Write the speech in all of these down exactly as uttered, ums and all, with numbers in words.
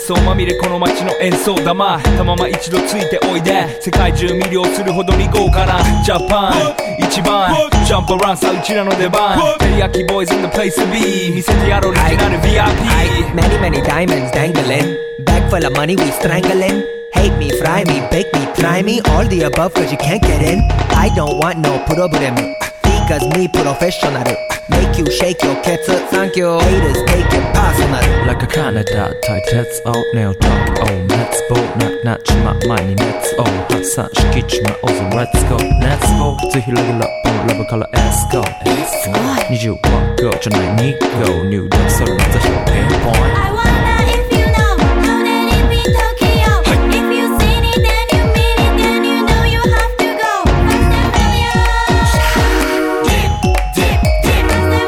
想まみれこの街の演奏玉たまま一度ついておいで世界中魅了するほどに豪華なジャパン一番ジャンプアランさうちらの出番テリヤキボーイズ in the place to be 見せてやろうオリジナル ブイアイピー Many many diamonds dangling Bag full of money we strangling Hate me, fry me, bake me, try me All the above cause you can't get in I don't want no problem Because me professional Make you shake your cats Thank you Haters take it personal Like a Canada 対鉄をネオトークを熱望なくなっちまう前に熱を発散しきっちまおうぞ Let's go Let's go つひらぎラップのラブから Let's go Let's go にじゅういち号じゃないに号入力するの座標 Pinpoint I wonder if you know How that it be Tokyo If you seen it then you mean it Then you know you have to go First and Dip, dip, dip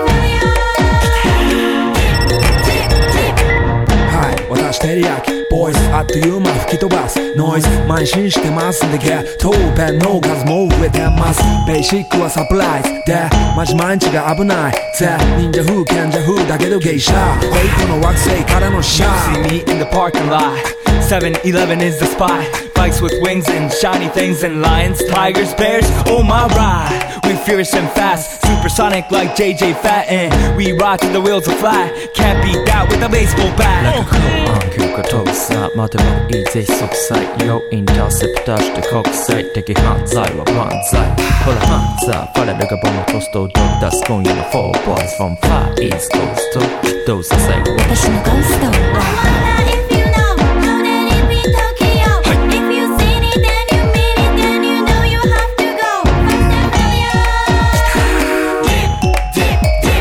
はい、私テリヤキボイスあっという間吹き飛ばすノイズ慢心してますんでゲットペンの数も増えてますベーシックはサプライズでマジ毎日が危ないぜ忍者風賢者風だけど芸者フェイクの惑星からのシャ See me in the parking lot seven eleven is the spot Bikes with wings and shiny things and lions, tigers, bears, oh my ride We fierce and fast, supersonic like J J Fatten We ride till the wheels are flat, can't beat that with a baseball bat Like a cool on 急化特差待てばいいぜ即歳よインターセプターして国際的犯罪は万歳ほらハンザーファレルがボムトストをドッ出す今夜の four boys from Far East Coast どうさせ私のゴースト I wonder if you know How that it be Tokyo If you seen it then you mean it Then you know you have to go First and Dip, dip, dip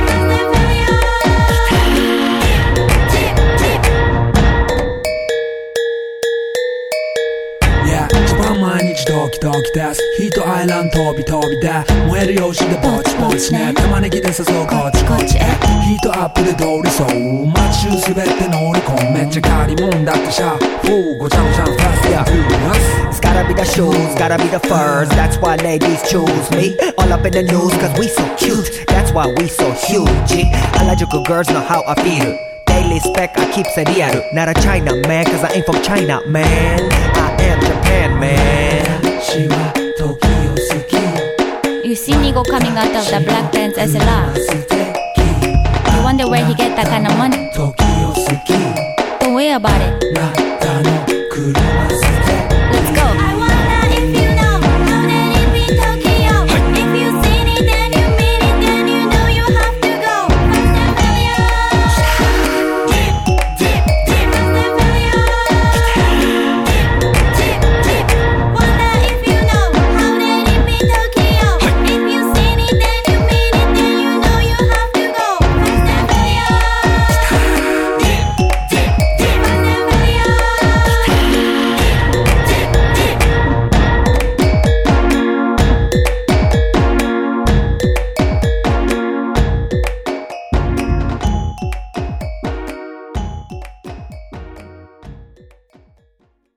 Yeah 一番毎日ドキドキですヒートアイランド飛び飛びで燃えるよしでぼちぼちね玉ねぎで誘うこっちこっちへヒートアップで通りそう街中すべて乗り込むめっちゃ借りもんだってシャフーごちゃごちゃファストやフー It's gotta be the shoes, gotta be the furs That's why ladies choose me All up in the news cause we so cute That's why we so huge Harajuku girls know how I feel Daily spec I keep it real Not a China man cause I ain't from China man I am Japan man 私は時を好き You see Nigo coming out of the black pants as a laugh You wonder where he get that kind of money 時を好き Don't worry about it